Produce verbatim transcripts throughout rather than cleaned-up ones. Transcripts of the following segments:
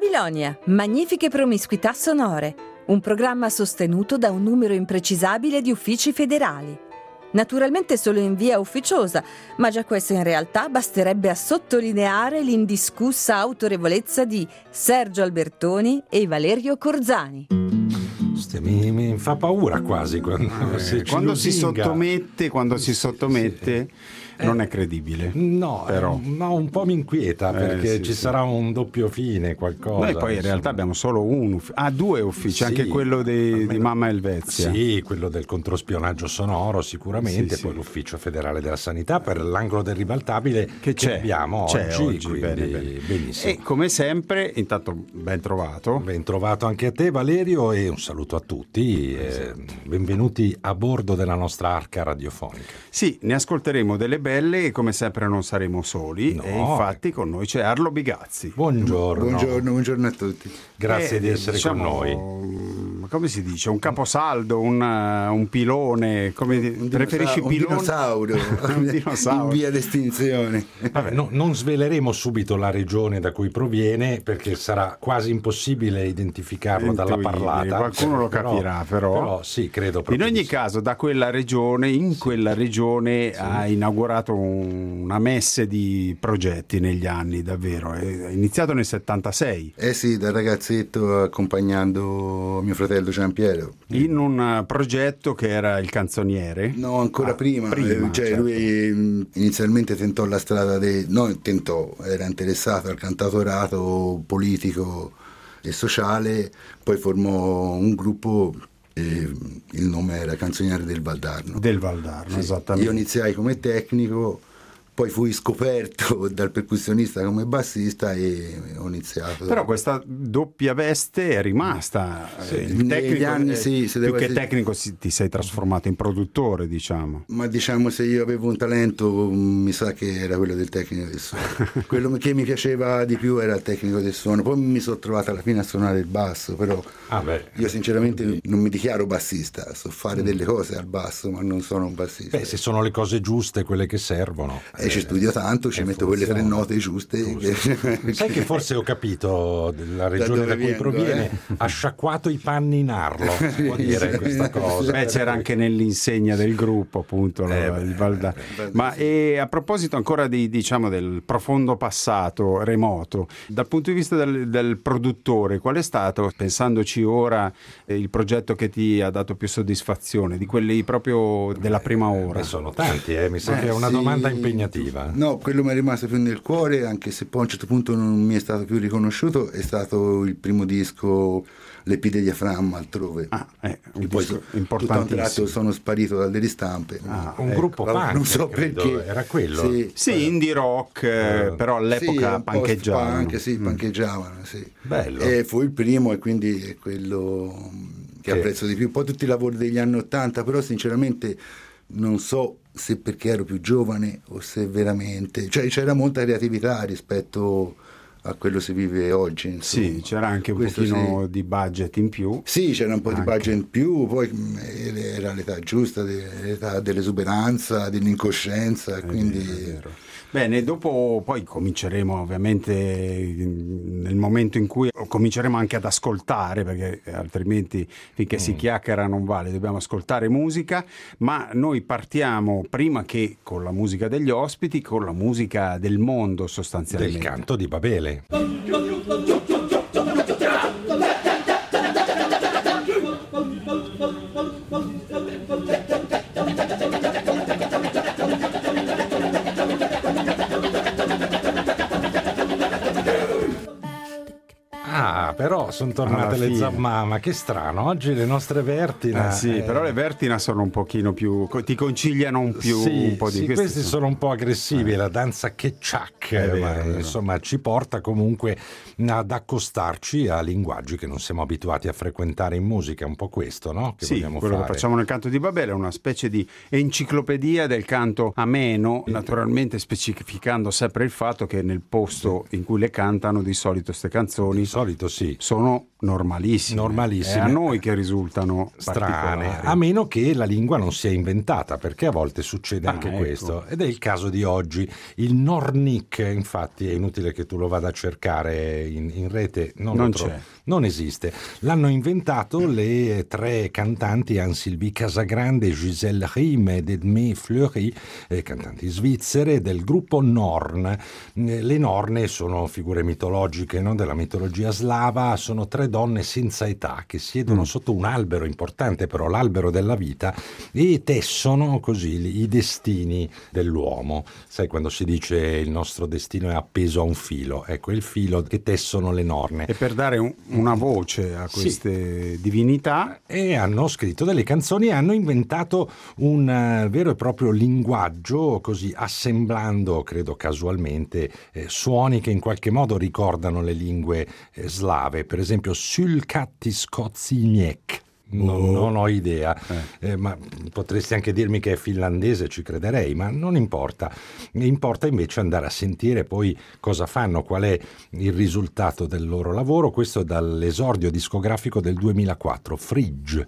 Babilonia, magnifiche promiscuità sonore, un programma sostenuto da un numero imprecisabile di uffici federali. Naturalmente solo in via ufficiosa, ma già questo in realtà basterebbe a sottolineare l'indiscussa autorevolezza di Sergio Albertoni e Valerio Corzani. Mi, mi fa paura quasi quando, eh, si, quando si sottomette, quando si sottomette sì. non è credibile. No, però no, un po' mi inquieta perché eh, sì, ci sì. sarà un doppio fine, qualcosa. Noi poi in realtà abbiamo solo un ufficio, ah, due uffici, sì, anche quello di, almeno, di Mamma Elvezia. Sì, quello del controspionaggio sonoro sicuramente, sì, poi sì. l'ufficio federale della sanità per l'angolo del ribaltabile che, che abbiamo c'è oggi, oggi quindi bene, bene. benissimo. E come sempre, intanto ben trovato. Ben trovato anche a te Valerio e un saluto a tutti, eh, benvenuti a bordo della nostra arca radiofonica. Sì, ne ascolteremo delle belle e come sempre non saremo soli, no. E infatti con noi c'è Arlo Bigazzi. Buongiorno. Buongiorno, buongiorno a tutti. Grazie eh, di essere diciamo, con noi. Come si dice? Un caposaldo, un, un pilone, come un preferisci dinosa- pilone? Un dinosaurio, un dinosauro. in via d'estinzione. Vabbè, no, non sveleremo subito la regione da cui proviene perché sarà quasi impossibile identificarlo dalla parlata. Qualcuno lo capirà, però, però, però sì, credo in ogni sì. caso da quella regione, in sì. quella regione sì. ha inaugurato un, una messe di progetti negli anni, davvero. È iniziato nel settantasei. Eh sì, da ragazzetto accompagnando mio fratello Giampiero. In un progetto che era il canzoniere? No, ancora ah, prima. prima cioè, certo. Lui inizialmente tentò la strada dei... No, tentò, era interessato al cantautorato politico e sociale, poi formò un gruppo, eh, il nome era Canzoniere del Valdarno. Del Valdarno, sì. Esattamente. Io iniziai come tecnico, poi fui scoperto dal percussionista come bassista e ho iniziato. Però questa doppia veste è rimasta. Sì, il tecnico, anni, sì, se più che essere... tecnico si, ti sei trasformato in produttore, diciamo. Ma diciamo, se io avevo un talento, mi sa che era quello del tecnico del suono. Quello che mi piaceva di più era il tecnico del suono. Poi mi sono trovato alla fine a suonare il basso, però ah beh, io sinceramente non mi dichiaro bassista, so fare mm. delle cose al basso, ma non sono un bassista. Beh, se sono le cose giuste, quelle che servono. E ci studio tanto, ci metto quelle tre note giuste. Che... Sai che forse ho capito la regione da, da cui vengo, proviene, eh? Ha sciacquato i panni in Arlo, può dire questa cosa. Beh, c'era anche nell'insegna del gruppo, appunto, eh, lo, il Valda. Eh, Ma e a proposito ancora di, diciamo, del profondo passato remoto, dal punto di vista del, del produttore, qual è stato, pensandoci ora, eh, il progetto che ti ha dato più soddisfazione, di quelli proprio della prima ora? Beh, sono tanti, eh? mi sa eh, che è una sì. domanda impegnativa. No, quello mi è rimasto più nel cuore, anche se poi a un certo punto non mi è stato più riconosciuto, è stato il primo disco, l'E P di Diaframma, Altrove. Ah, eh, un poi disco tutto importantissimo. un tratto sono sparito dalle ristampe. Ah, un ecco, gruppo punk, non so credo, perché. Era quello? Sì, sì indie rock, eh, però all'epoca sì, pancheggiavano. Punk, sì, mm. pancheggiavano, sì. Bello. E fu il primo e quindi è quello che sì. apprezzo di più. Poi tutti i lavori degli anni Ottanta, però sinceramente non so se perché ero più giovane o se veramente, cioè c'era molta creatività rispetto a quello si vive oggi, insomma. Sì, c'era anche un Questo pochino sì. di budget in più. Sì, c'era un po' anche. di budget in più, poi era l'età giusta, l'età dell'esuberanza, dell'incoscienza, È quindi... vero, è vero. Bene, dopo poi cominceremo ovviamente nel momento in cui cominceremo anche ad ascoltare, perché altrimenti finché mm. si chiacchiera non vale, dobbiamo ascoltare musica, ma noi partiamo prima che con la musica degli ospiti, con la musica del mondo sostanzialmente. Del canto di Babele. Ah, però sono tornate le zammama, che strano, oggi le nostre Vertina. Eh sì, eh... però le Vertina sono un pochino più, ti conciliano un più sì, un po' di sì, questi sono... sono un po' aggressivi, eh. la danza che ciac, vero, ma, insomma ci porta comunque ad accostarci a linguaggi che non siamo abituati a frequentare in musica, è un po' questo, no? Che sì, vogliamo quello fare. che facciamo nel canto di Babele è una specie di enciclopedia del canto ameno, naturalmente specificando sempre il fatto che nel posto in cui le cantano di solito queste canzoni di solito sì sono normalissime. normalissime. È a noi che risultano strane, particolari. a meno che la lingua non sia inventata, perché a volte succede Ah, anche ecco. questo, ed è il caso di oggi. Il Nornik, infatti, è inutile che tu lo vada a cercare in, in rete, non, Non lo trovi. c'è. Non esiste. L'hanno inventato le tre cantanti Anne-Sylvie Casagrande, Gisèle Rime ed Edmé Fleury, eh, cantanti svizzere del gruppo Norn. Eh, Le Norne sono figure mitologiche, no? Della mitologia slava, sono tre donne senza età che siedono Mm. sotto un albero importante, però l'albero della vita, e tessono così i destini dell'uomo. Sai quando si dice il nostro destino è appeso a un filo? Ecco, il filo che tessono le Norne. E per dare un- una voce a queste divinità, E hanno scritto delle canzoni e hanno inventato un eh, vero e proprio linguaggio, così assemblando, credo casualmente, eh, suoni che in qualche modo ricordano le lingue eh, slave, per esempio Sylkattiskotsilniek. Non, non ho idea, eh, ma potresti anche dirmi che è finlandese, ci crederei, ma non importa. Importa invece andare a sentire poi cosa fanno, qual è il risultato del loro lavoro. Questo è dall'esordio discografico del duemilaquattro, Fridge.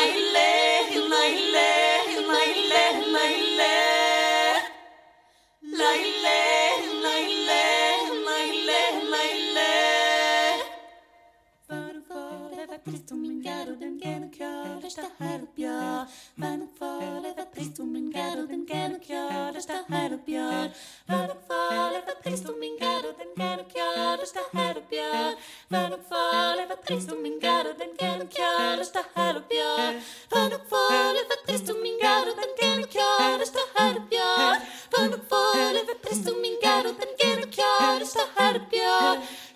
Trist om min gärd och den gärna kör Sta här upp jag Världen farlig Vad trist om min gärd och den gärna kör Sta här upp jag Världen farlig Vad trist om min gärd och den gärna kör Sta här upp jag Världen farlig Vad trist om min gärd och den gärna kör Sta här upp jag Världen farlig Vad trist om min gärd och den gärna kör Sta här upp jag Världen farlig Vad trist om min gärd och den gärna kör Sta här upp jag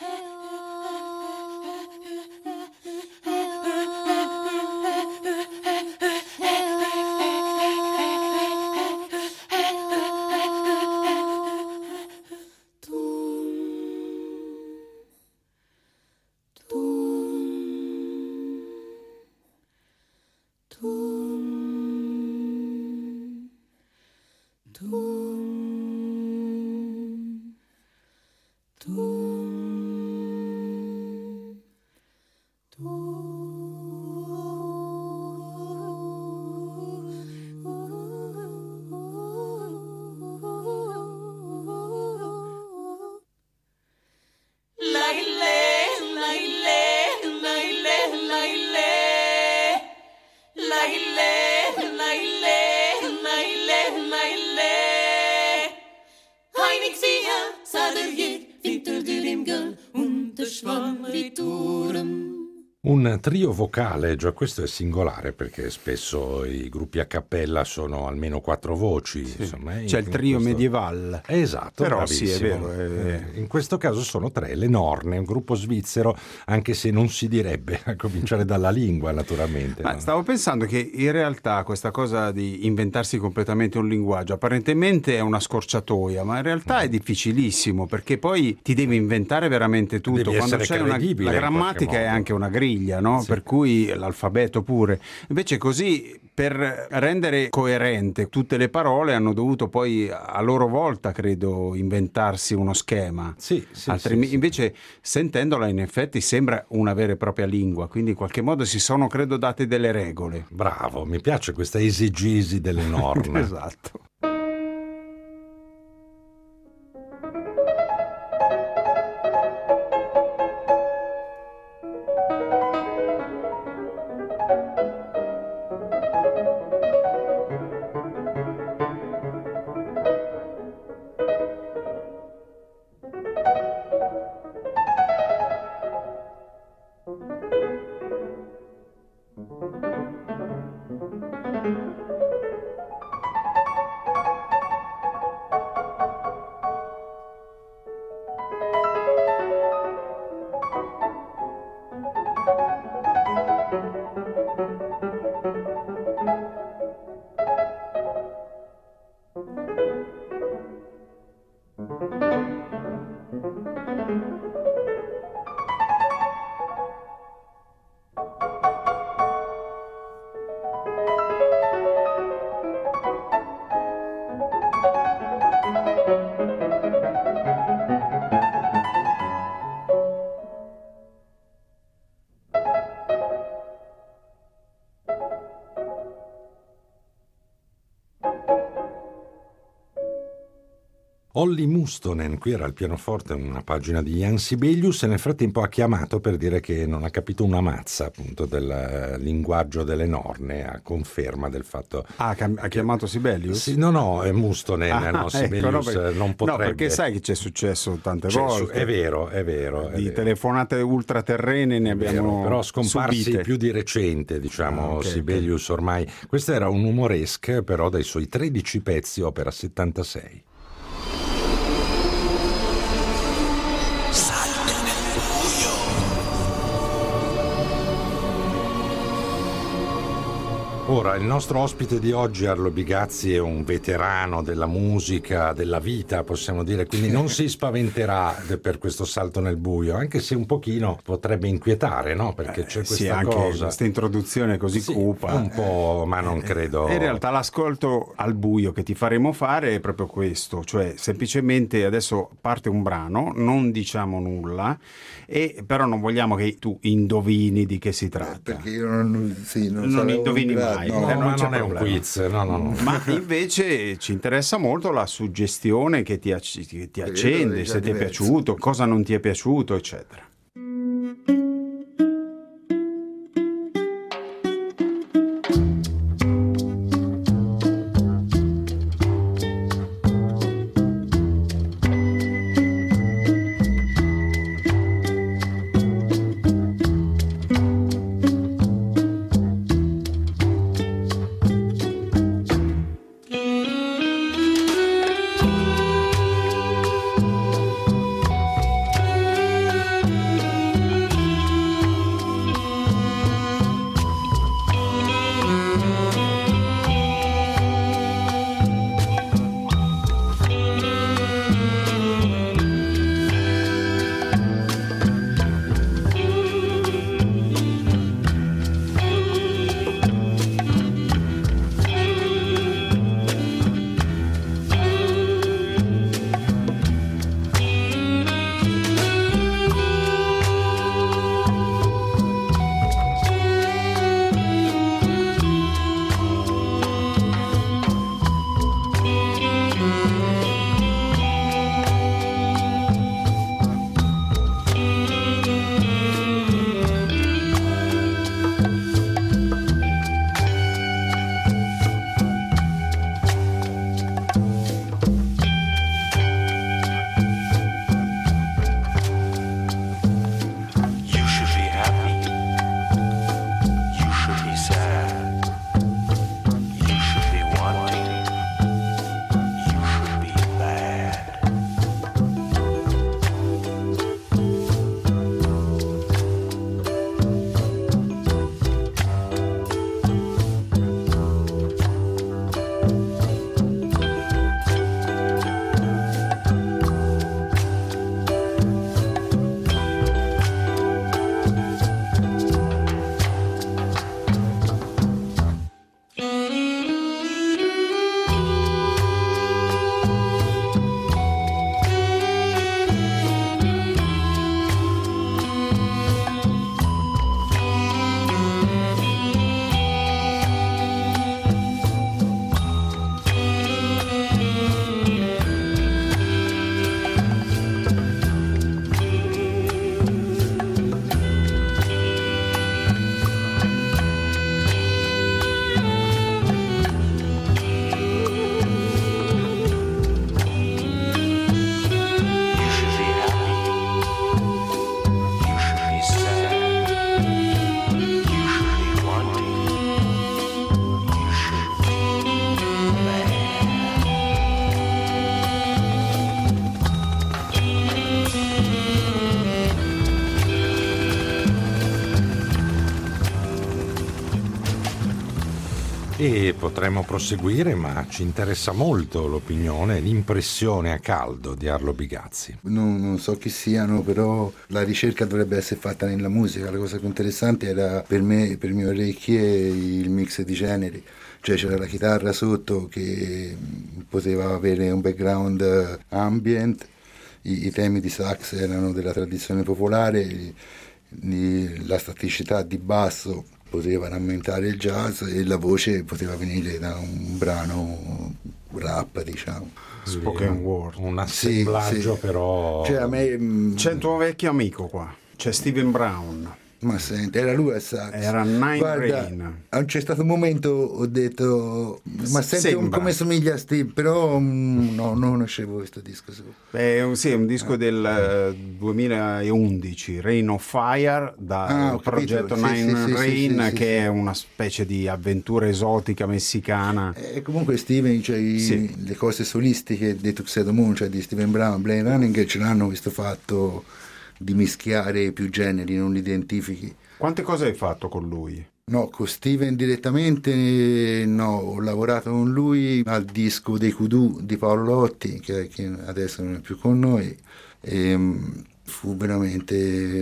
Un trio vocale, già questo è singolare perché spesso i gruppi a cappella sono almeno quattro voci. sì. Insomma, C'è in, il trio in questo... medieval. Esatto, però sì, è bravissimo. vero. È... Eh, in questo caso sono tre, le Norne, un gruppo svizzero, anche se non si direbbe, a cominciare dalla lingua naturalmente. Ma no? stavo pensando che in realtà questa cosa di inventarsi completamente un linguaggio apparentemente è una scorciatoia, ma in realtà è difficilissimo perché poi ti devi inventare veramente tutto. Devi Quando essere c'è una, credibile la in qualche grammatica è modo. anche una griglia, no? Sì. Per cui l'alfabeto pure. Invece così, per rendere coerente tutte le parole, hanno dovuto poi a loro volta, credo, inventarsi uno schema. Sì, sì, Altrimenti, sì, sì. invece, sentendola, in effetti sembra una vera e propria lingua, quindi in qualche modo si sono, credo, date delle regole. Bravo, mi piace questa esegesi delle norme. Esatto. Olli Mustonen, qui era al pianoforte, una pagina di Jan Sibelius, e nel frattempo ha chiamato per dire che non ha capito una mazza appunto del linguaggio delle norne, a conferma del fatto. Ah, ha chiamato Sibelius? Sì, no, no, è Mustonen, ah, no, Sibelius ecco, no, perché, non potrebbe. No, perché sai che c'è successo tante c'è volte. Su, è vero, è vero. È di vero. telefonate ultraterrene ne abbiamo vero, però scomparsi subite. Più di recente, diciamo, ah, okay, Sibelius okay. Ormai. Questo era un umoresque, però dai suoi tredici pezzi, opera settantasei. Ora, il nostro ospite di oggi, Arlo Bigazzi, è un veterano della musica, della vita, possiamo dire, quindi non si spaventerà per questo salto nel buio, anche se un pochino potrebbe inquietare, no? Perché c'è questa sì, anche cosa. Questa introduzione così sì, cupa. Un po', ma non credo. In realtà l'ascolto al buio che ti faremo fare è proprio questo, cioè semplicemente adesso parte un brano, non diciamo nulla, e però non vogliamo che tu indovini di che si tratta. Perché io non, sì, non, non indovini mai. No, eh, non, non, non c'è è un quiz, no, no, no. Ma invece ci interessa molto la suggestione che ti, che ti accende, se ti è piaciuto, cosa non ti è piaciuto, eccetera. E potremmo proseguire, ma ci interessa molto l'opinione, l'impressione a caldo di Arlo Bigazzi. Non, non so chi siano, però la ricerca dovrebbe essere fatta nella musica. La cosa più interessante era per me, per le mie orecchie, il mix di generi. Cioè c'era la chitarra sotto che poteva avere un background ambient, i, i temi di sax erano della tradizione popolare, i, la staticità di basso poteva rammentare il jazz e la voce poteva venire da un brano rap, diciamo. Spoken word. Un assemblaggio, sì, sì. però. Cioè, a me, C'è il tuo vecchio amico qua, c'è Steven Brown. ma senti, era lui al sax. Era Nine Guarda, Rain. c'è stato un momento, ho detto, ma senti Sembra. come somiglia a Steve, però mm, no, non conoscevo questo disco. È un, sì, è un disco del eh, duemilaundici, Rain of Fire, dal Ah, ho progetto capito. Sì, Nine sì, sì, Rain, sì, sì, che sì. è una specie di avventura esotica messicana. E comunque Steven, cioè, i- Sì. le cose solistiche dei Tuxedo Moon, cioè di Steven Brown, Blaine Running, ce l'hanno questo fatto di mischiare più generi, non li identifichi. Quante cose hai fatto con lui? No, con Steven direttamente no, ho lavorato con lui al disco dei Kudu di Paolo Lotti, che, che adesso non è più con noi, e mh, fu veramente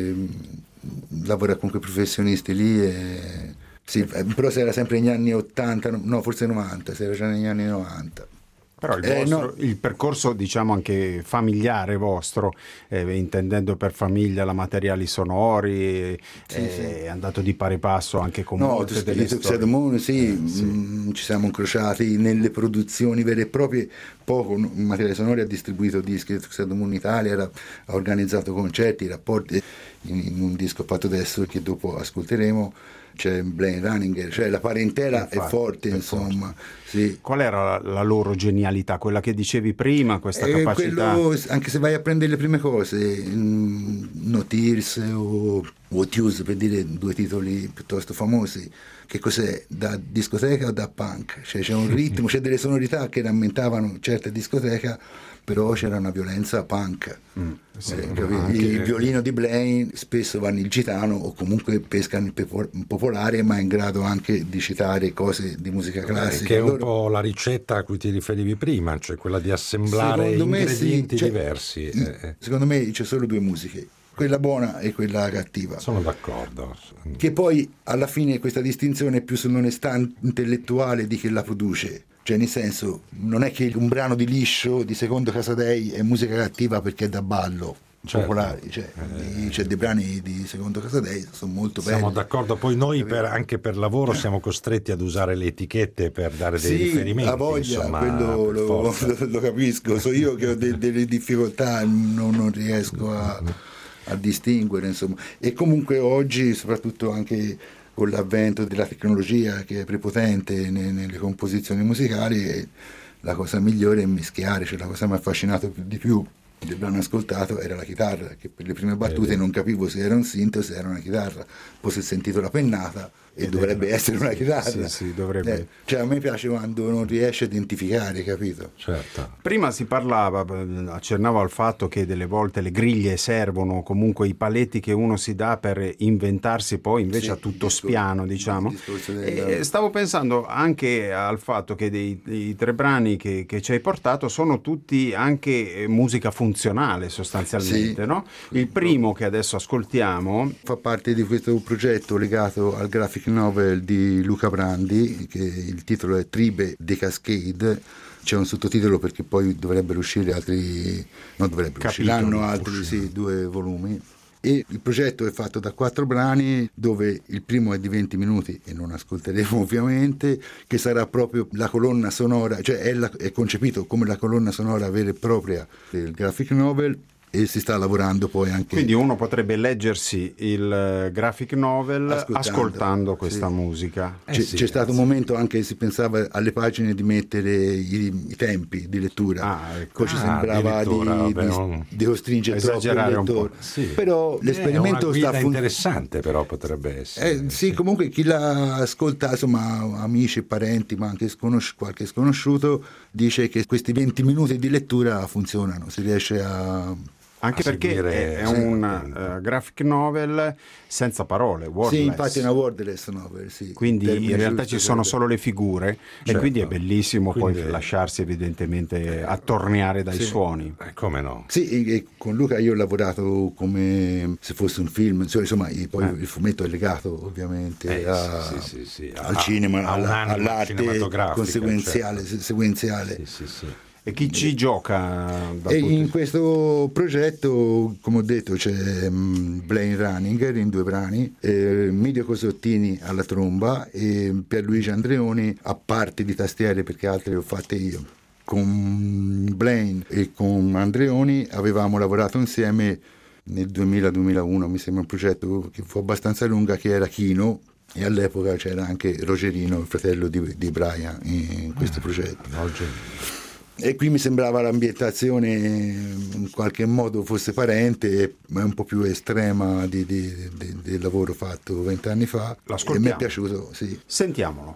mh, lavorare con quei professionisti lì e, sì, eh, però se era sempre negli anni ottanta, no, forse novanta, se era già negli anni novanta. Però il, Eh, vostro, no. il percorso, diciamo, anche familiare vostro, eh, intendendo per famiglia la materiali sonori, Sì, eh, sì. è andato di pari passo anche con No, molte tu- delle i Tuxedo storie. Moon, sì, Eh, sì. mh, ci siamo incrociati nelle produzioni vere e proprie, poco no, materiale sonoro, ha distribuito dischi di Tuxedo Moon in Italia, era, ha organizzato concerti, rapporti, in, in un disco fatto adesso che dopo ascolteremo c'è Blaine Runninger, cioè la parentela Infatti, è forte, è insomma, sì. Qual era la, la loro genialità? Quella che dicevi prima, questa Eh, capacità? quello, anche se vai a prendere le prime cose, mm, No Tears o What Use, per dire due titoli piuttosto famosi, che cos'è? Da discoteca o da punk? Cioè c'è un ritmo, c'è delle sonorità che rammentavano certe discoteca, però c'era una violenza punk. Mm, sì, Eh, capito? anche- Il violino di Blaine spesso vanno il gitano o comunque pescano il pepo- popolare, ma è in grado anche di citare cose di musica Eh, classica. che è un Loro- po' la ricetta a cui ti riferivi prima, cioè quella di assemblare Secondo me ingredienti sì, cioè, diversi. mm, eh, eh. Secondo me c'è solo due musiche, quella buona e quella cattiva. Sono d'accordo. Che poi alla fine questa distinzione è più sull'onestà intellettuale di chi la produce. Cioè, nel senso, non è che un brano di liscio di Secondo Casadei è musica cattiva perché è da ballo. Certo. Popolari, cioè, Eh. c'è dei brani di Secondo Casadei, sono molto belli. Siamo d'accordo, poi noi per- anche per lavoro siamo costretti ad usare le etichette per dare dei Sì, riferimenti. la voglia, insomma, quello per lo, forza. lo- lo capisco, so io che ho de- delle difficoltà, non, non riesco a, a distinguere, insomma. E comunque oggi, soprattutto anche con l'avvento della tecnologia che è prepotente ne- nelle composizioni musicali, eh, la cosa migliore è mischiare, cioè la cosa che mi ha affascinato più- di più del brano ascoltato era la chitarra, che per le prime battute Eh, non capivo se era un synth o se era una chitarra, poi si è sentito la pennata e Ed dovrebbe era- essere una chitarra. Sì, sì, dovrebbe. Eh, cioè a me piace quando non riesce a identificare, capito? Certo. Prima si parlava, eh, accennavo al fatto che delle volte le griglie servono, comunque i paletti che uno si dà per inventarsi poi invece Sì, a tutto il discor- spiano, diciamo. il discorso del- E stavo pensando anche al fatto che dei, dei tre brani che, che ci hai portato sono tutti anche eh, musica funzionale sostanzialmente, Sì. no? Il primo che adesso ascoltiamo, Fa parte di questo progetto legato al graphic novel di Luca Brandi, che il titolo è Tribe de Cascade. C'è un sottotitolo perché poi dovrebbero uscire altri, non dovrebbero, Capitoli, usciranno altri usciranno. sì, due volumi. E il progetto è fatto da quattro brani, dove il primo è di venti minuti e non ascolteremo ovviamente, che sarà proprio la colonna sonora, cioè è, la- è concepito come la colonna sonora vera e propria del graphic novel, e si sta lavorando poi anche. quindi uno potrebbe leggersi il eh, graphic novel ascoltando, Ascoltando, questa sì. musica. Eh C'è, sì, c'è stato eh un sì. momento anche che si pensava alle pagine di mettere i, i tempi di lettura, Ah, ecco. poi ci Ah, sembrava addirittura, di, vabbè, di, un- di costringere troppo il Esagerare un lettore. po'. Sì. Però Eh, l'esperimento è una guida sta funzionando. interessante, però potrebbe essere. Eh, sì, comunque chi l'ha ascolta, insomma, amici e parenti, ma anche sconosci- qualche sconosciuto, dice che questi venti minuti di lettura funzionano, si riesce a. Anche a perché seguire è, è sì, un attento. eh, graphic novel senza parole, wordless. Sì, infatti è una wordless novel, sì. Quindi Termine in realtà giusto ci sono per- solo le figure e Certo. quindi è bellissimo Quindi- poi lasciarsi evidentemente attorniare dai Sì. suoni. Eh, come no? Sì, e- e con Luca io ho lavorato come se fosse un film, cioè, insomma, i- poi Eh. il fumetto è legato ovviamente Eh, a- sì, sì, sì, sì. al A- cinema, a alla- un'anima all'arte cinematografica, conseguenziale, certo. se- sequenziale. Sì, sì, sì. E chi ci gioca? Da E tutti? in questo progetto, come ho detto, c'è um, Blaine Runninger in due brani, eh, Midio Cosottini alla tromba e Pierluigi Andreoni a parte di tastiere, perché altre le ho fatte io. Con Blaine e con Andreoni avevamo lavorato insieme nel duemila duemilauno, mi sembra un progetto che fu abbastanza lungo, che era Kino, e all'epoca c'era anche Rogerino, il fratello di, di Brian, in questo progetto. Roger. E qui mi sembrava l'ambientazione in qualche modo fosse parente, ma è un po' più estrema di, di, di, del lavoro fatto vent'anni fa. E mi è piaciuto, sì. Sentiamolo.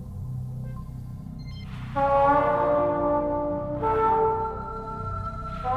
Thank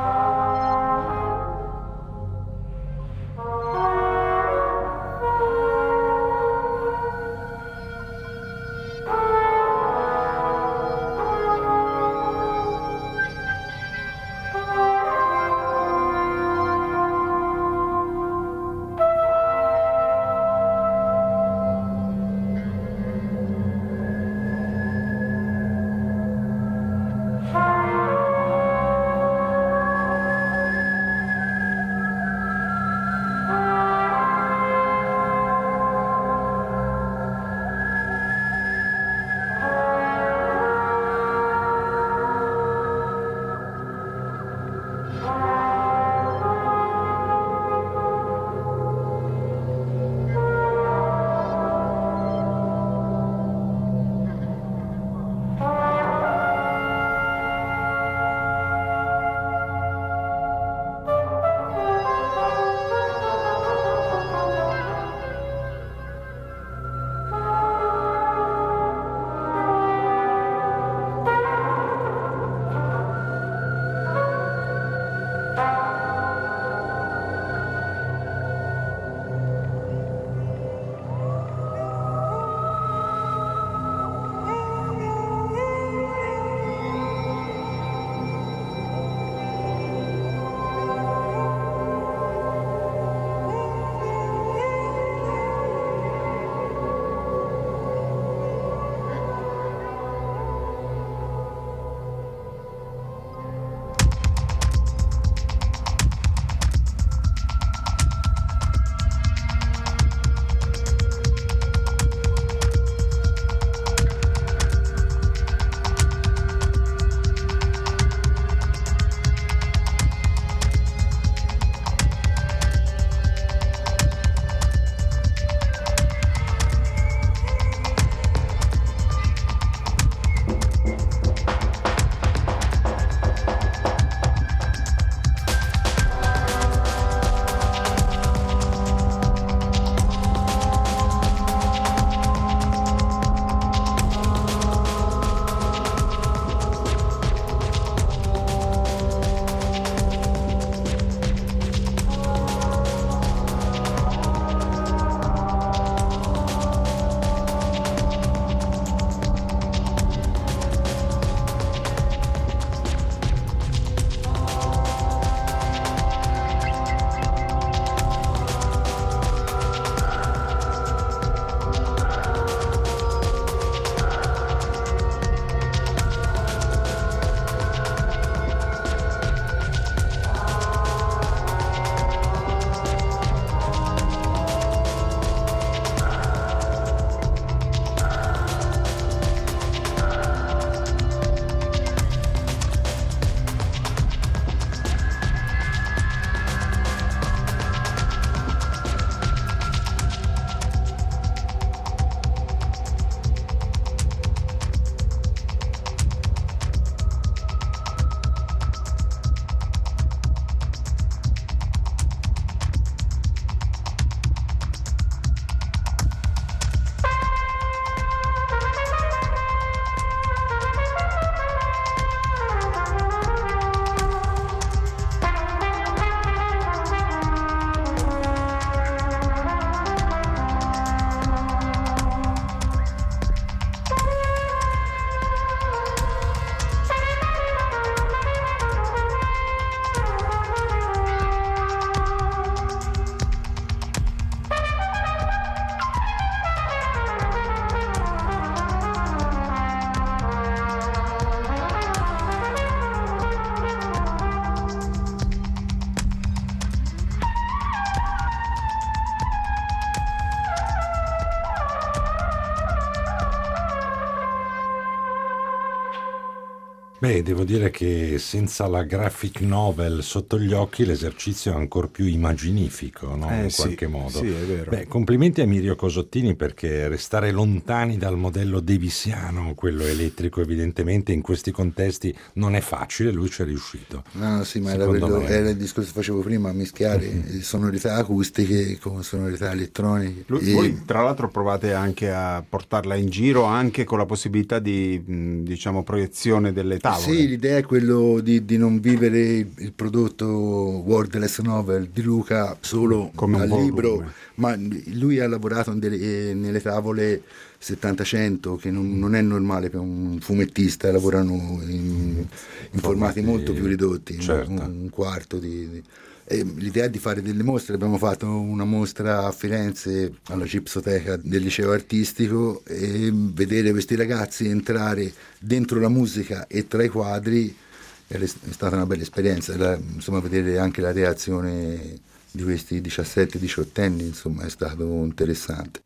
Beh, devo dire che senza la graphic novel sotto gli occhi l'esercizio è ancora più immaginifico, no? Eh, In sì, qualche modo. sì, è vero. Beh, complimenti a Mirio Cosottini, perché restare lontani dal modello davissiano, quello elettrico evidentemente, in questi contesti non è facile, lui ci è riuscito. No, sì, ma era, Secondo quello, me. era il discorso che facevo prima, mischiare Mhm. sonorità acustiche con sonorità elettroniche. Lui- E- Voi tra l'altro provate anche a portarla in giro anche con la possibilità di mh, diciamo proiezione delle tavole. Sì, l'idea è quello di, di non vivere il, il prodotto Wordless Novel di Luca solo Come un al volume. libro, ma lui ha lavorato in delle- nelle tavole settanta cento, che non, non è normale per un fumettista, lavorano in, in formati molto più ridotti, certo. un, un quarto di... di- e l'idea è di fare delle mostre. Abbiamo fatto una mostra a Firenze alla Gipsoteca del liceo artistico, e vedere questi ragazzi entrare dentro la musica e tra i quadri è stata una bella esperienza. La- insomma, vedere anche la reazione di questi diciassette diciotto anni, insomma, è stato interessante.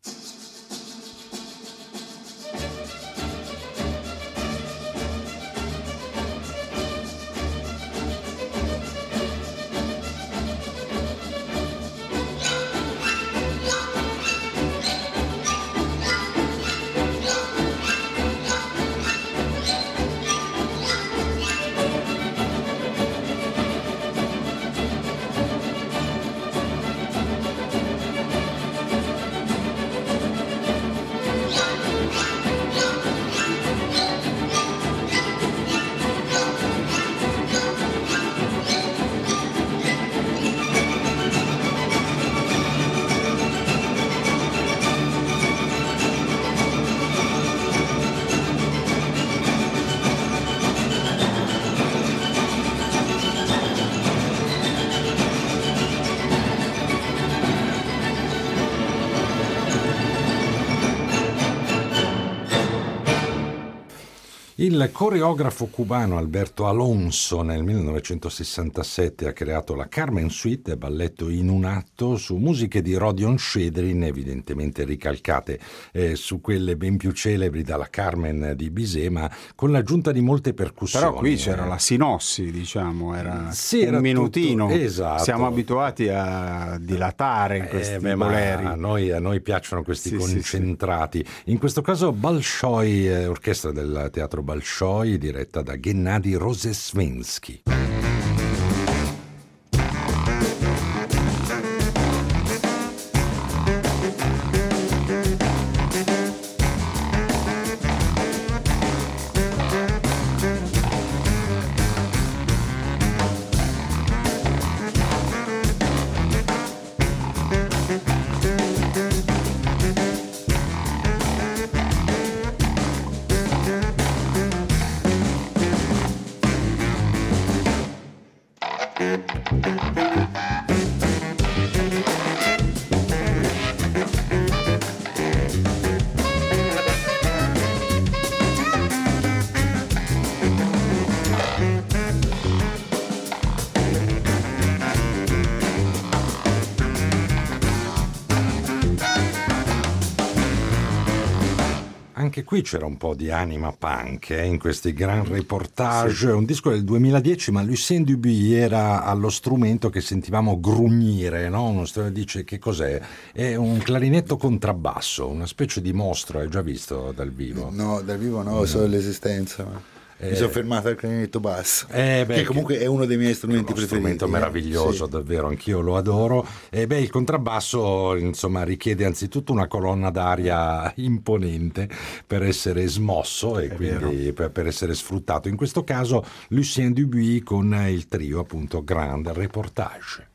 Il coreografo cubano Alberto Alonso nel millenovecentosessantasette ha creato la Carmen Suite, balletto in un atto su musiche di Rodion Shedrin, evidentemente ricalcate eh, su quelle ben più celebri dalla Carmen di Bizet, ma con l'aggiunta di molte percussioni. Però qui c'era eh. la sinossi, diciamo, era Sì, un era minutino. tutto- esatto. Siamo abituati a dilatare in questi Eh, beh, ma boleri. a noi, a noi piacciono questi Sì, sì, concentrati. In questo caso Bolshoi, eh, orchestra del teatro Bolshoi, diretta da Gennady Rozesvensky. Anche qui c'era un po' di anima punk eh, in questi gran reportage. Sì. Un disco del duemiladieci, ma Lucien Dubuis era allo strumento che sentivamo grugnire, no? Uno strumento, dice che cos'è? È un clarinetto contrabbasso, una specie di mostro, hai già visto dal vivo? No, dal vivo no, so dell'esistenza, ma mi sono fermato al clarinetto basso, Eh, beh, che comunque è uno dei miei strumenti uno preferiti. strumento eh. meraviglioso, Sì. davvero, anch'io lo adoro. E beh, il contrabbasso, insomma, richiede anzitutto una colonna d'aria imponente per essere smosso e È quindi per, per essere sfruttato. In questo caso Lucien Dubuis con il trio, appunto, Grand Reportage.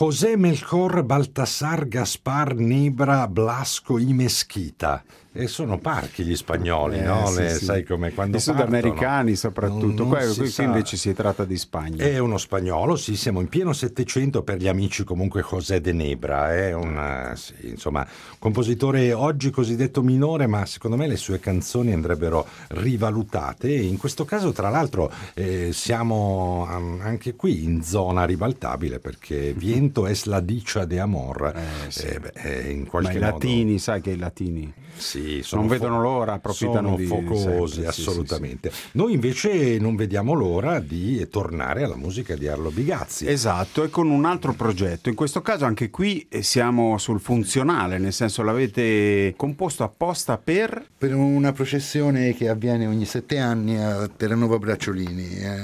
José Melchor Baltasar Gaspar Nebra Blasco y Mesquita. E sono parchi gli spagnoli, eh, no? Sì, Le, sì. sai come quando I sudamericani partono, soprattutto. non- non Qua, si qui sa. invece si tratta di Spagna. È uno spagnolo, sì, siamo in pieno Settecento, per gli amici comunque José de Nebra, è un eh, sì, insomma, compositore oggi cosiddetto minore, ma secondo me le sue canzoni andrebbero rivalutate, e in questo caso tra l'altro eh, siamo um, anche qui in zona ribaltabile, perché Viento es la dicha de amor. Eh, sì. Eh, beh, eh, in Ma qualche i modo latini, sai che i latini sì, sono non fo- vedono l'ora, approfittano sono di focosi, sempre, sì, assolutamente. Noi invece non vediamo l'ora di tornare alla musica di Arlo Bigazzi. Esatto, e con un altro progetto. In questo caso anche qui eh, siamo sul funzionale, nel senso l'avete composto apposta per... Per una processione che avviene ogni sette anni a Terranova Bracciolini, è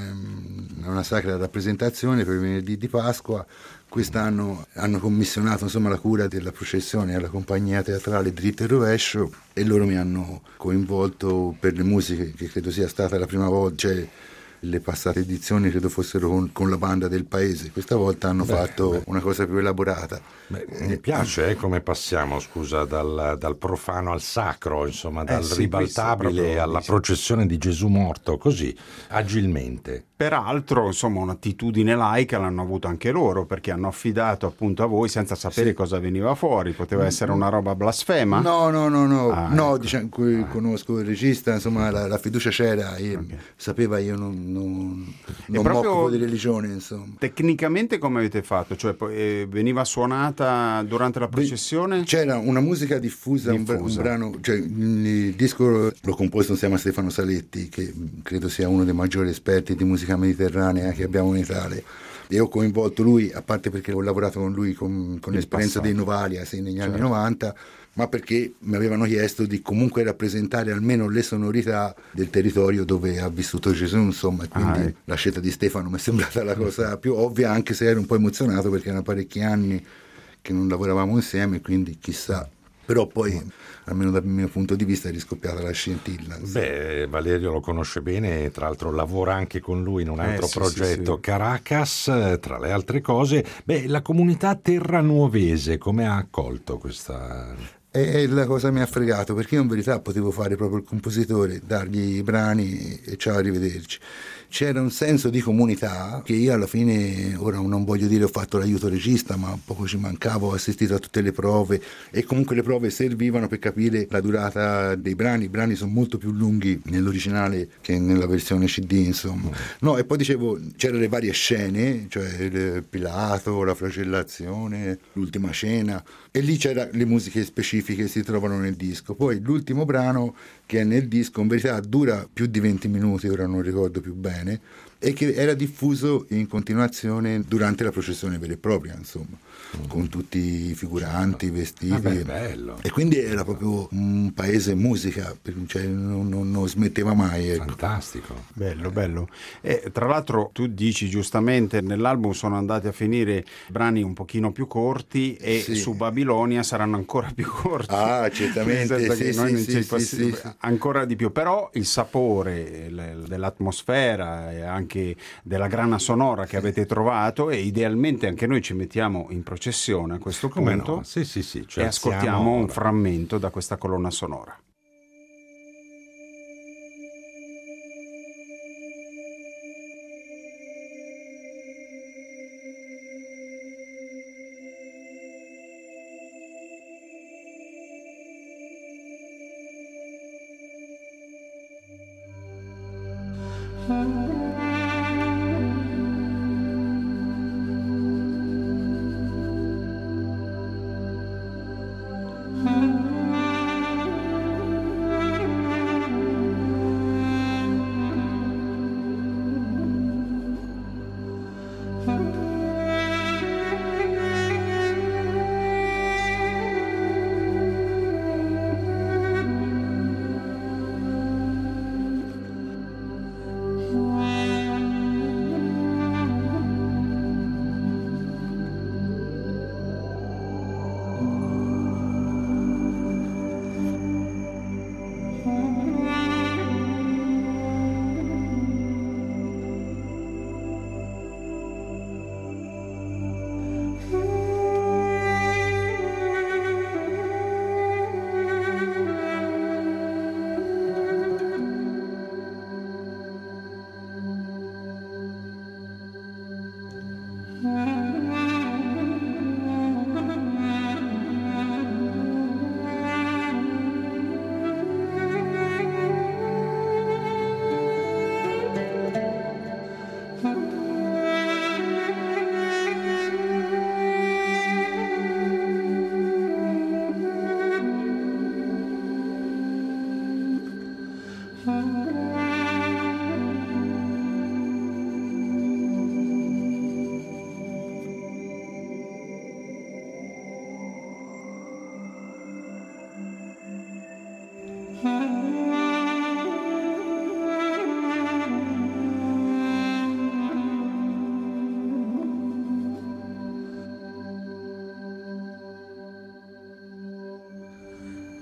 una sacra rappresentazione per il venerdì di Pasqua. Quest'anno hanno commissionato insomma la cura della processione alla compagnia teatrale Dritto e Rovescio, e loro mi hanno coinvolto per le musiche, che credo sia stata la prima volta, cioè le passate edizioni credo fossero con, con la banda del paese, questa volta hanno Beh, fatto beh. una cosa più elaborata. Beh, mi piace eh, come passiamo, scusa, dal, dal profano al sacro, insomma, dal sì, ribaltabile questo proprio, alla sì. processione di Gesù morto, così, agilmente. Peraltro, insomma, un'attitudine laica l'hanno avuto anche loro, perché hanno affidato appunto a voi senza sapere Sì. cosa veniva fuori. Poteva essere una roba blasfema? No, no, no, no, Ah, no, ecco. diciamo, qui conosco il regista, insomma la, la fiducia c'era, io, Ok. sapeva, io non, non, non proprio- mi occupo di religione, insomma. Tecnicamente come avete fatto? Cioè poi, eh, veniva suonata durante la processione? C'era una musica diffusa, un bra- Un, Diffusa. brano, cioè il disco l'ho composto insieme a Stefano Saletti, che credo sia uno dei maggiori esperti di musica mediterranea che abbiamo in Italia. E ho coinvolto lui, a parte perché ho lavorato con lui con, con In l'esperienza passato. dei Novalia sì, negli anni Certo. novanta, ma perché mi avevano chiesto di comunque rappresentare almeno le sonorità del territorio dove ha vissuto Gesù, insomma, e quindi Ah, ecco. la scelta di Stefano mi è sembrata la cosa più ovvia, anche se ero un po' emozionato perché erano parecchi anni che non lavoravamo insieme, quindi chissà. Però poi, almeno dal mio punto di vista, è riscoppiata la scintilla. insomma. Beh, Valerio lo conosce bene, tra l'altro lavora anche con lui in un altro Eh, sì, progetto, sì, sì. Caracas, eh, tra le altre cose. Beh, la comunità terranuovese come ha accolto questa... E e la cosa mi ha fregato, perché io in verità potevo fare proprio il compositore, dargli i brani e ciao, arrivederci. C'era un senso di comunità che io alla fine, ora non voglio dire ho fatto l'aiuto regista, ma poco ci mancava, ho assistito a tutte le prove, e comunque le prove servivano per capire la durata dei brani. I brani sono molto più lunghi nell'originale che nella versione C D, insomma. No, e poi dicevo, c'erano le varie scene, cioè il Pilato, la flagellazione, l'ultima cena, e lì c'erano le musiche specifiche che si trovano nel disco. Poi l'ultimo brano che è nel disco in verità dura più di venti minuti, ora non ricordo più bene, e che era diffuso in continuazione durante la processione vera e propria, insomma, con tutti i figuranti, i vestiti. Ah, beh, bello. E quindi era proprio un paese musica, cioè non, non- non smetteva mai. Ecco. Fantastico. Bello, bello. E tra l'altro tu dici giustamente, nell'album sono andati a finire brani un pochino più corti e Sì. su Babilonia saranno ancora più corti. Ah, certamente, Nel senso sì, che noi sì, non sì, ci sì, passi- sì, sì. ancora di più, però il sapore l- dell'atmosfera e anche della grana sonora che avete trovato, e idealmente anche noi ci mettiamo in processione a questo Come punto no? Sì, sì, sì. ci e alziamo ascoltiamo un ora. frammento da questa colonna sonora. Thank you.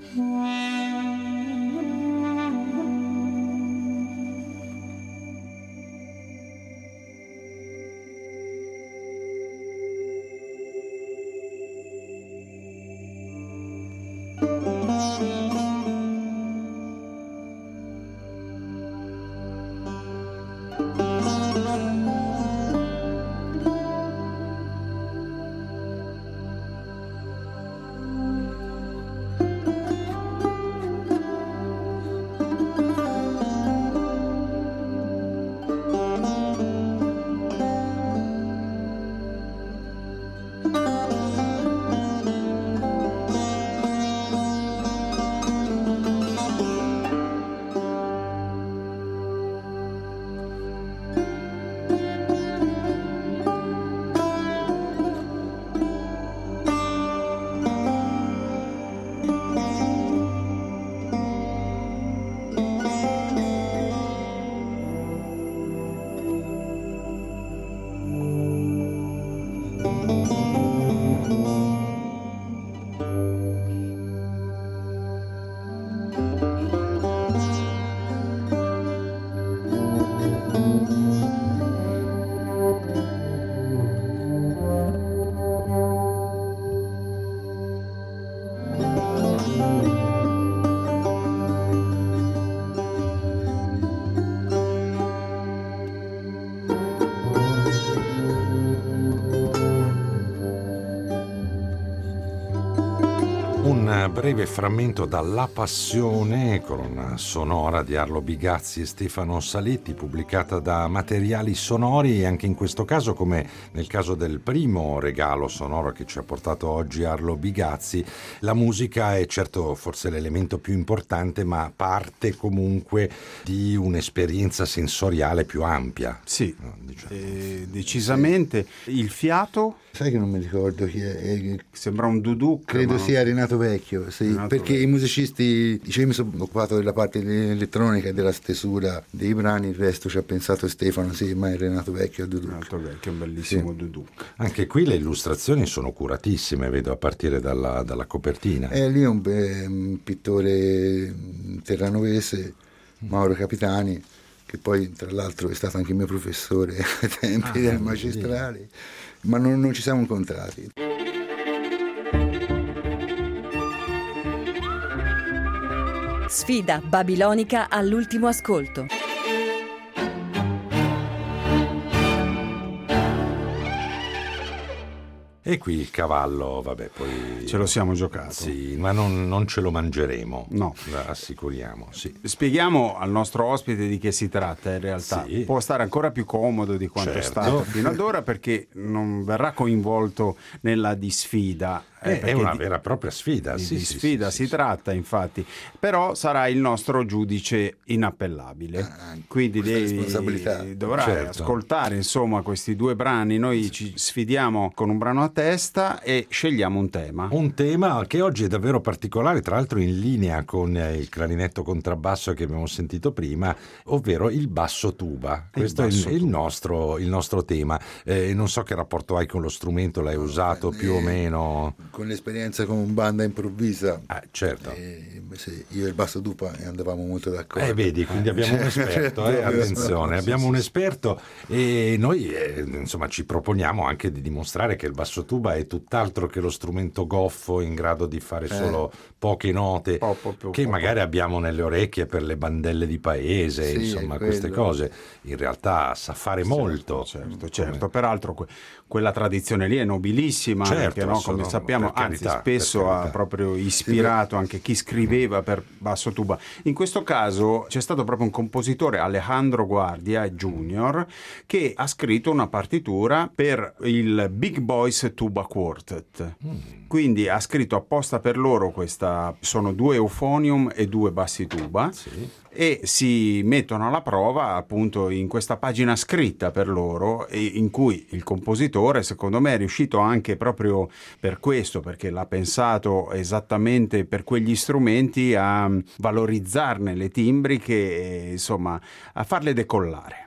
Un breve frammento da La Passione, colonna sonora di Arlo Bigazzi e Stefano Saletti, pubblicata da Materiali Sonori, e anche in questo caso, come nel caso del primo regalo sonoro che ci ha portato oggi Arlo Bigazzi, la musica è certo forse l'elemento più importante, ma parte comunque di un'esperienza sensoriale più ampia. Sì, no, diciamo. eh, decisamente. Il fiato? Sai che non mi ricordo chi è, è Sembra un duduk. credo non... sia Renato Vecchio, sì, Renato perché Vecchio. i musicisti, dicevo, mi sono occupato della parte elettronica e della stesura dei brani, il resto ci ha pensato Stefano, sì, ma è Renato Vecchio il duduk. Renato Vecchio, un bellissimo Sì. duduk. Anche qui le illustrazioni sono curatissime, vedo, a partire dalla, dalla copertina. E lì è un, beh, un pittore terranovese, Mauro Capitani, che poi tra l'altro è stato anche mio professore ai tempi Ah, del magistrale, ma non, non ci siamo incontrati. Sfida babilonica all'ultimo ascolto. E qui il cavallo, vabbè, poi... Ce lo siamo giocato. Sì, ma non, non ce lo mangeremo. No. La assicuriamo, sì. Spieghiamo al nostro ospite di che si tratta in realtà. Sì. Può stare ancora più comodo di quanto è Certo. stato fino ad ora, perché non verrà coinvolto nella disfida. eh, È, è perché una di- vera e propria sfida. Di, sì, di sì, sfida sì, si sì, tratta, infatti, però sarà il nostro giudice inappellabile, Ah, quindi questa devi, responsabilità. dovrai Certo. ascoltare insomma questi due brani. Noi ci sfidiamo con un brano a testa e scegliamo un tema. Un tema che oggi è davvero particolare, tra l'altro in linea con eh, il clarinetto contrabbasso che abbiamo sentito prima, ovvero il basso tuba. Questo basso è il, il tuba. nostro, il nostro tema. Eh, non so che rapporto hai con lo strumento, l'hai usato eh, più o meno? Con l'esperienza con banda improvvisa, Ah, certo. eh, sì, io e il basso tuba andavamo molto d'accordo. Eh, vedi, quindi abbiamo un esperto, eh, attenzione, abbiamo un esperto e noi eh, insomma ci proponiamo anche di dimostrare che il basso tuba è tutt'altro che lo strumento goffo in grado di fare solo poche note Po- po- po- che po- magari abbiamo nelle orecchie per le bandelle di paese, Sì, insomma è queste quello. cose. In realtà sa fare molto. Certo, certo. Peraltro que- quella tradizione lì è nobilissima, Certo, anche, no? Come sono- sappiamo, per anzi carità, spesso per ha carità. proprio ispirato anche chi scriveva per basso tuba. In questo caso c'è stato proprio un compositore, Alejandro Guardia Junior, che ha scritto una partitura per il Big Boys Tuba Quartet. Quindi ha scritto apposta per loro questa, sono due euphonium e due bassi tuba. Sì. E si mettono alla prova appunto in questa pagina scritta per loro, e in cui il compositore secondo me è riuscito anche proprio per questo, perché l'ha pensato esattamente per quegli strumenti, a valorizzarne le timbriche e insomma a farle decollare.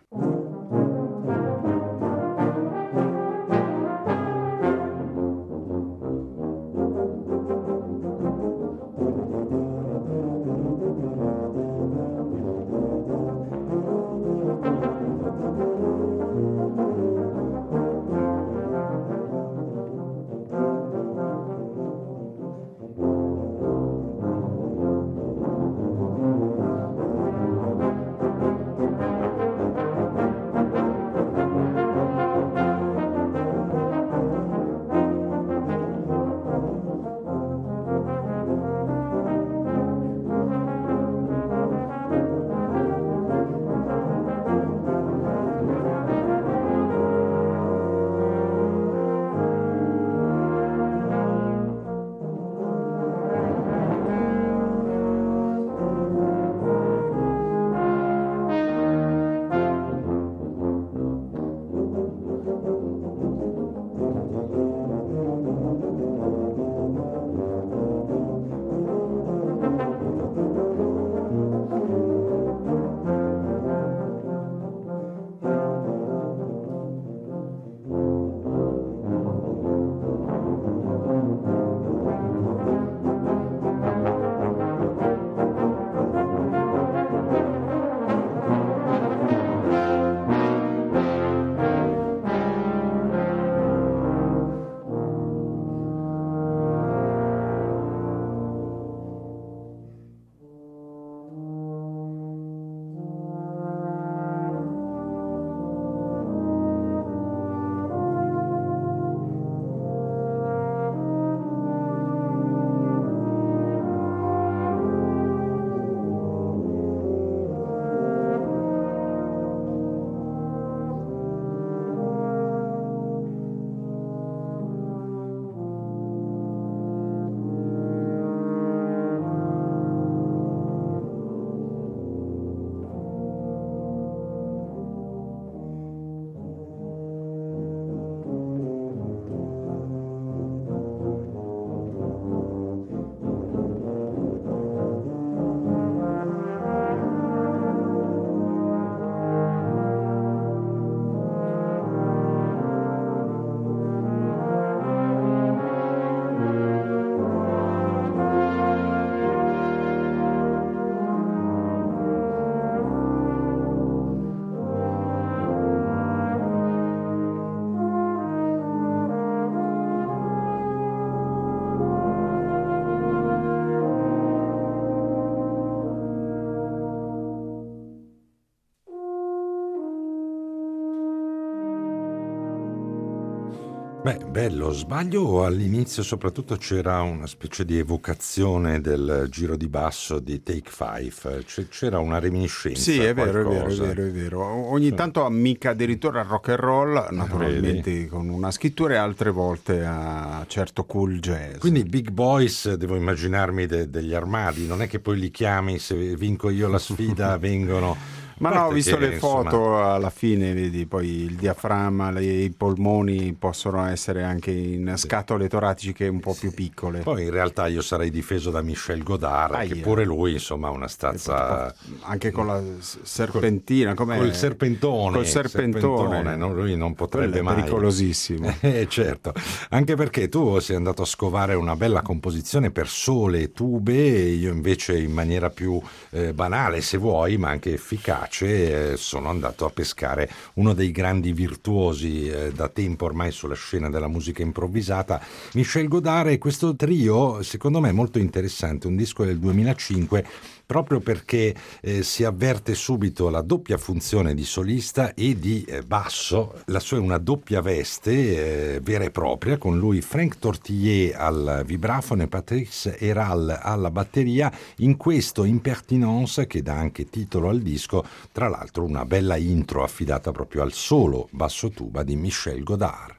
Beh, bello, sbaglio, all'inizio soprattutto c'era una specie di evocazione del giro di basso di Take Five, C- c'era una reminiscenza. Sì, è vero, è vero, è qualcosa. vero, è vero. Ogni sì. tanto ammicca addirittura al rock and roll, naturalmente Vedi? con una scrittura, e altre volte a certo cool jazz. Quindi Big Boys, devo immaginarmi de- degli armadi, non è che poi li chiami, se vinco io la sfida vengono... Ma no, ho visto che, le foto, insomma... alla fine vedi poi il diaframma, le, i polmoni possono essere anche in scatole toratiche un po' più piccole. Poi in realtà io sarei difeso da Michel Godard, Aia. che pure lui insomma ha una stazza... Anche con la serpentina, com'è? Col serpentone. Col serpentone. serpentone non, lui non potrebbe mai. È pericolosissimo. Eh, certo, anche perché tu sei andato a scovare una bella composizione per sole e tube, io invece in maniera più eh, banale se vuoi, ma anche efficace, eh, sono andato a pescare uno dei grandi virtuosi eh, da tempo ormai sulla scena della musica improvvisata, Michel Godard, e questo trio secondo me è molto interessante, un disco del duemilacinque, proprio perché eh, si avverte subito la doppia funzione di solista e di eh, basso. La sua è una doppia veste eh, vera e propria, con lui Frank Tortiller al vibrafono e Patrice Héral alla batteria, in questo Impertinence che dà anche titolo al disco, tra l'altro una bella intro affidata proprio al solo basso tuba di Michel Godard.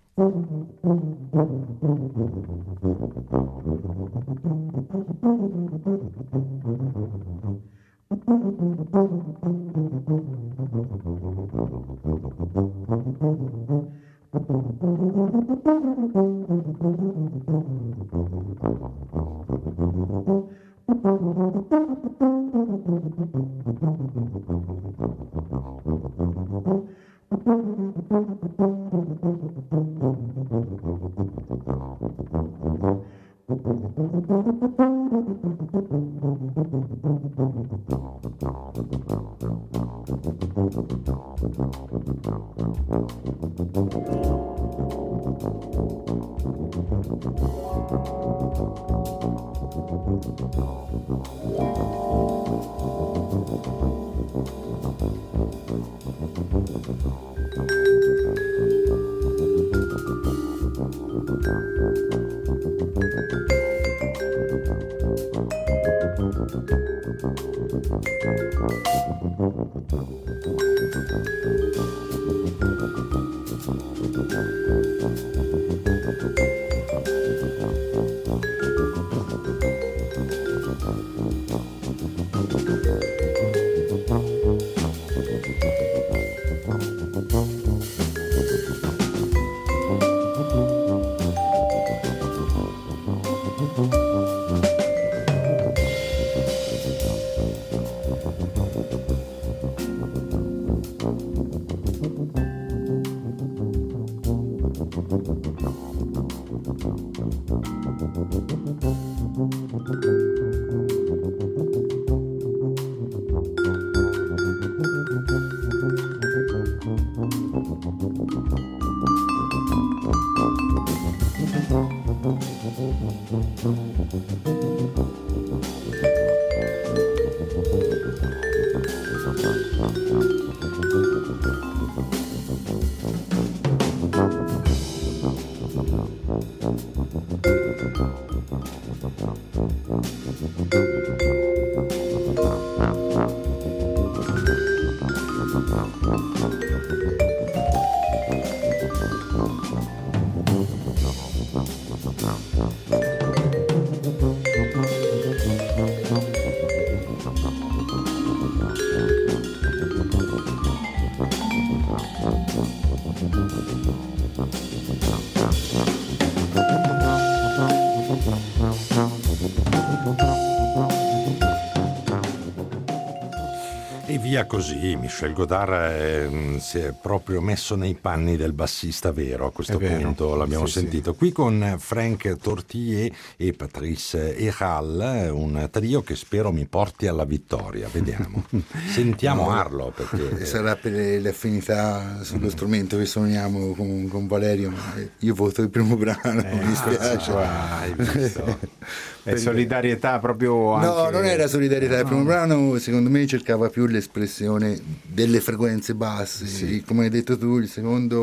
E via così, Michel Godard eh, si è proprio messo nei panni del bassista vero, a questo punto l'abbiamo sì, sentito. Sì. Qui con Frank Tortiller e Patrice Héral, un trio che spero mi porti alla vittoria, vediamo. Sentiamo no, Arlo. Perché... Sarà per le affinità sullo strumento che suoniamo con, con Valerio, ma io voto il primo brano, eh, mi dispiace. Ah, hai visto. È solidarietà proprio anche... No, non era solidarietà, il primo brano secondo me cercava più l'espressione delle frequenze basse, sì. Come hai detto tu, il secondo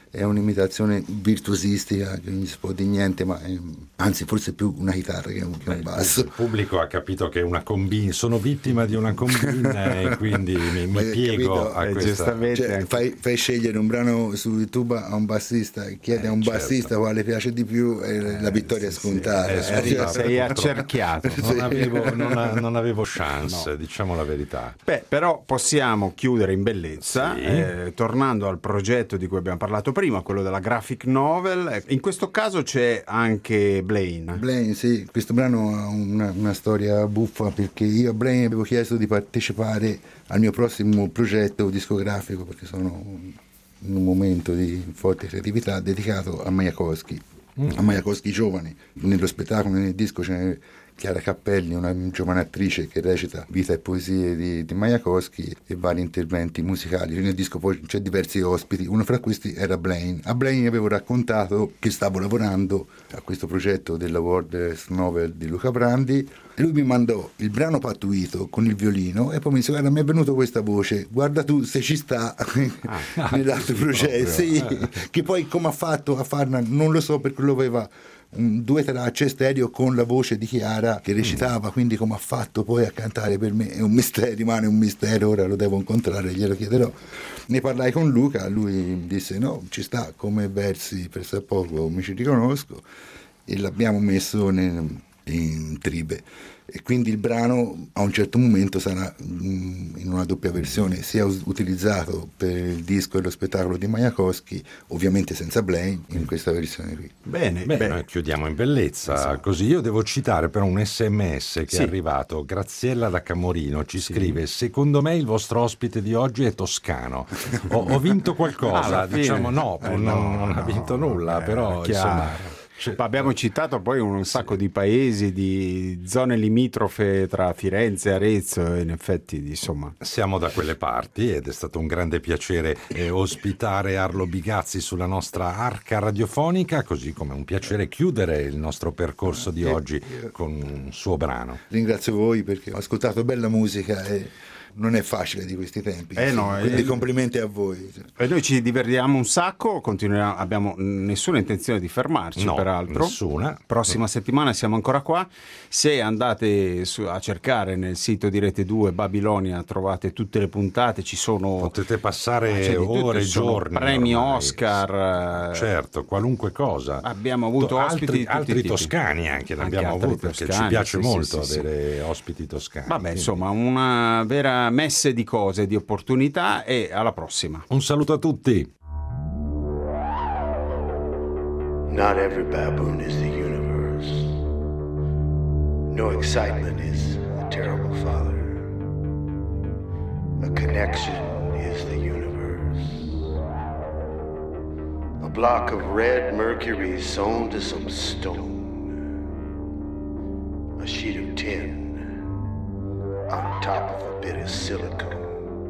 è un'imitazione virtuosistica che non si può dire niente, ma è, anzi forse più una chitarra che un, che un basso. Il pubblico ha capito che è una combina, sono vittima di una combina e quindi mi, mi piego a eh, questa. Cioè, fai, fai scegliere un brano su YouTube a un bassista, chiede eh, a un certo. bassista quale piace di più e eh, la vittoria sì, è scontata. Sì, eh, scontata. sei accerchiato. Non avevo, non, a, non avevo chance, No. diciamo la verità. Beh, però possiamo chiudere in bellezza, Sì. eh, tornando al progetto di cui abbiamo parlato prima, quello della graphic novel. In questo caso c'è anche Blaine. Blaine, sì, questo brano ha una, una storia buffa perché io a Blaine avevo chiesto di partecipare al mio prossimo progetto discografico perché sono in un momento di forte creatività dedicato a Majakowski, mm. a Majakowski giovane. Nello spettacolo, nel disco c'è Chiara Cappelli, una giovane attrice che recita Vita e poesie di, di Majakowski e vari interventi musicali. Nel disco poi c'è diversi ospiti, uno fra questi era Blaine. A Blaine avevo raccontato che stavo lavorando a questo progetto della Wordless Novel di Luca Brandi e lui mi mandò il brano pattuito con il violino e poi mi disse: guarda, mi è venuta questa voce, guarda tu se ci sta ah, nell'altro sì, progetto. Sì, che poi come ha fatto a farla non lo so, perché lo aveva un, due tracce stereo con la voce di Chiara che recitava, quindi come ha fatto poi a cantare per me è un mistero, rimane un mistero, ora lo devo incontrare, glielo chiederò. Ne parlai con Luca, lui disse no, ci sta come versi, per poco mi ci riconosco, e l'abbiamo messo nel, in tribe. E quindi il brano a un certo momento sarà mh, in una doppia versione, sia us- utilizzato per il disco e lo spettacolo di Majakowski, ovviamente senza Blaine, in questa versione qui. Bene, Beh, bene. noi chiudiamo in bellezza, Esatto. Così. Io devo citare però un sms che Sì. è arrivato. Graziella da Camorino ci sì. scrive: secondo me il vostro ospite di oggi è toscano. Ho, ho vinto qualcosa, diciamo no, eh, non, no, non ha vinto no, nulla, eh, però chiaro. insomma... Cioè, abbiamo citato poi un sacco di paesi, di zone limitrofe tra Firenze e Arezzo, e in effetti insomma siamo da quelle parti ed è stato un grande piacere eh, ospitare Arlo Bigazzi sulla nostra arca radiofonica, così come un piacere chiudere il nostro percorso di oggi con un suo brano. Ringrazio voi perché ho ascoltato bella musica e non è facile di questi tempi, eh sì. no, Quindi eh, complimenti a voi. E noi ci divertiamo un sacco, continuiamo, abbiamo nessuna intenzione di fermarci, no, peraltro. Nessuna. Prossima no. settimana siamo ancora qua. Se andate su, a cercare nel sito di Rete due Babilonia trovate tutte le puntate, ci sono... Potete passare cioè, ore e sono giorni. Premi ormai. Oscar. Certo, qualunque cosa. Abbiamo avuto altri, ospiti di altri tutti toscani anche, ne anche abbiamo altri avuti, perché toscani, ci piace sì, molto sì, sì, avere sì. ospiti toscani. Vabbè, quindi... insomma, una vera messe di cose, di opportunità, e alla prossima. Un saluto a tutti. Not every baboon is the universe. No excitement is a terrible father. A connection is the universe. A block of red mercury sewn to some stone. A sheet of tin on top of a bit of silicone.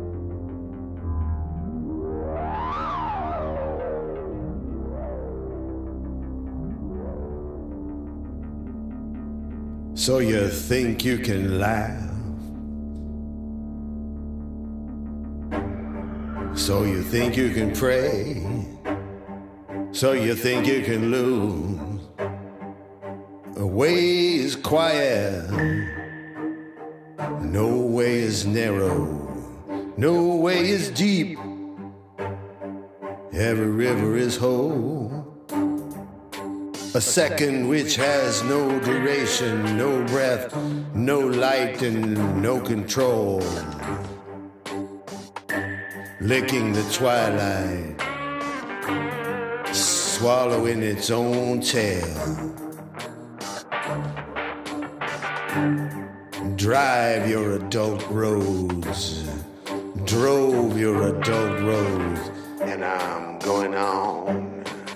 So you think you can laugh? So you think you can pray? So you think you can lose? A way is quiet, no way is narrow, no way is deep. Every river is whole. A second which has no duration, no breath, no light and no control. Licking the twilight, swallowing its own tail. Drive your adult roads, drove your adult roads, and I'm going on.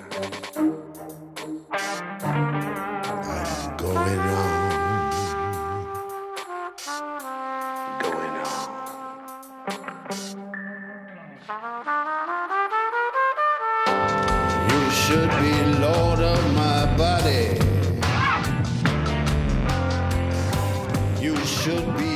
Going on, going on. You should be lord of my body. You should be